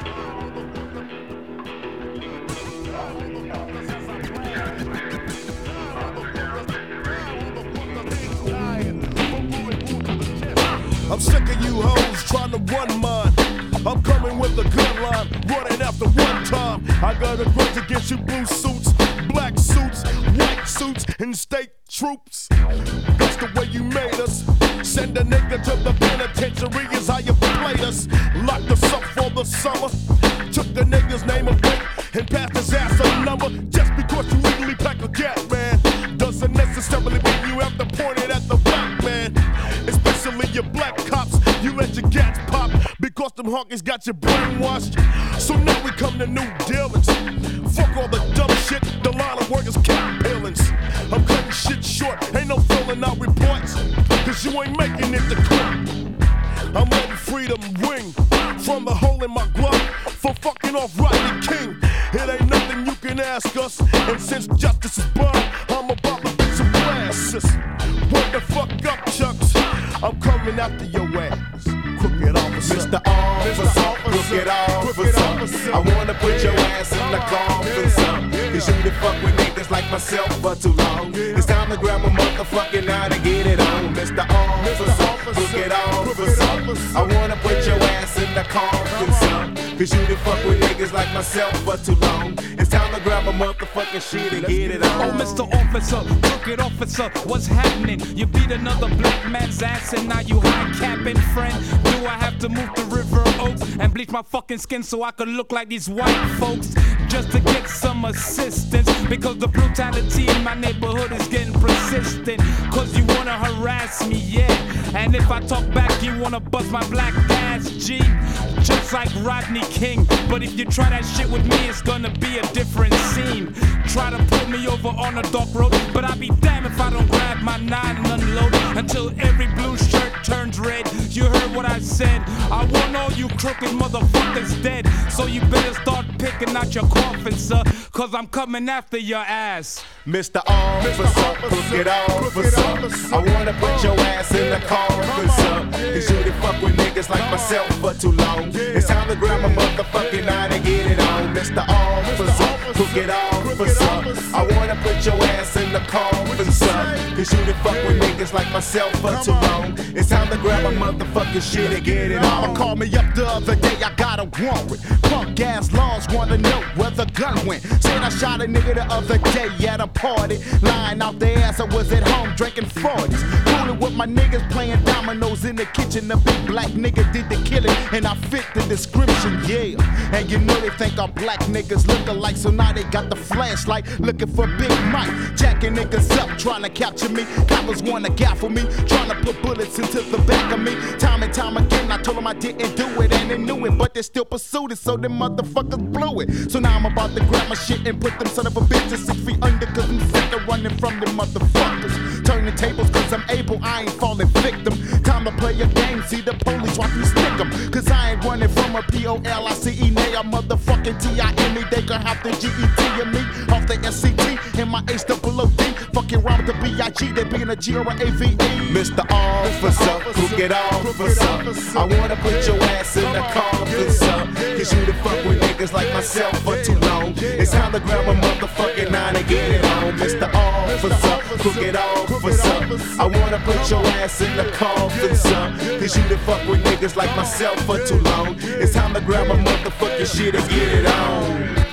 I'm sick of you hoes trying to run mine. I'm coming with a gun line, running after one time. I got a grudge against you blue suits, black suits, white suits, and state troops. That's the way you made us. Send a nigga to the penitentiary is how you played us. Locked us up for the summer. Took the nigga's name away and passed his ass a number. Just because you legally pack a gat, man, doesn't necessarily mean you have to point it at the black man. Especially your black cops, you let your gats pop because them honkies got you brainwashed. So now we come to new dealings. Fuck all the dumb shit, the line of work is cap peelings. I'm cutting shit short, ain't no filling out reports, cause you ain't making it to court. I'm letting freedom ring from the hole in my glove for fucking off Rodney King. It ain't nothing you can ask us, and since justice is blind, I'm about to beat some glasses. What the fuck up, Chucks? I'm coming after your ass, crooked officer. Mr. Officer, crooked officer. I wanna put your ass in the coffin, son. Cause you done fuck with niggas like myself for too long. It's time to grab a motherfucking knife and get it on. Mr. Officer, crooked officer. I wanna put your ass in the coffin, son. Cause you done fuck with niggas like myself for too long. It's time to grab a motherfucking shit and get it on. Oh, Mr. Officer, crooked officer, what's happening? You beat another black man's ass and now you high-capping, friend. Do I have to move to River Oaks and bleach my fucking skin so I could look like these white folks? Just to get some assistance, because the brutality in my neighborhood is getting persistent. Cause you wanna harass me, yeah. And if I talk back, you wanna bust my black ass, G. Just like Rodney King. But if you try that shit with me, it's gonna be a different scene. Try to pull me over on a dark road, but I'll be damned if I don't grab my 9 and unload until every blue shirt turns red. You heard what I said. I want all you crooked motherfuckers dead. So you better start picking out your coffin, sir, cause I'm coming after your ass. Mr. Officer, crooked officer. I wanna put your ass in the coffin, son. Cause you done fuck with niggas like myself for too long. It's time to grab my motherfucking knife and get it on. Mr. Officer, crooked officer. I wanna put your ass in the coffin, son. Cause you done fuck with niggas like myself for too long. It's time to grab my motherfucking shit and get it on. Mama called me up the other day, I got a warrant. Punk ass laws wanna know where the gun went. Said I shot a nigga the other day at a party. Lying out their ass, I was at home drinking 40s. Fooling with my niggas playing dominoes in the kitchen. The big black nigga did the killing, and I fit the description, yeah. And you know they think our black niggas look alike, so now they got the flashlight looking for Big Mike. Jacking niggas up, trying to capture me. Coppers wanna gaffle me, trying to put bullets into the back of me. Time and time again, I told them I didn't do it, and they knew it, but they still pursued it, so them motherfuckers blew it. So now I'm about to grab my shit and put them son of a bitches 6 feet under, cause I'm sick of running from them motherfuckers. Turn the tables, cause I'm able, I ain't falling victim. Time to play a game, see the police watch me stick them. Cause I ain't running from a P-O-L-I-C-E, nay, a motherfucking T-I-M-E. They gon' have to G-E-T and me off the S-C-T and my H-O-O-D. Fucking around with the B-I-G, they being a G or a A-V-E. Mr. Officer, crooked officer. I wanna put your ass in the coffin, son. Cause you done fuck with niggas like myself for too long. It's time to grab a motherfucking 9 and get it on. Mr. Officer, crooked officer. I wanna put your ass in the coffin, son. Cause you done fuck with niggas like myself for too long. It's time to grab a motherfucking shit and get it on.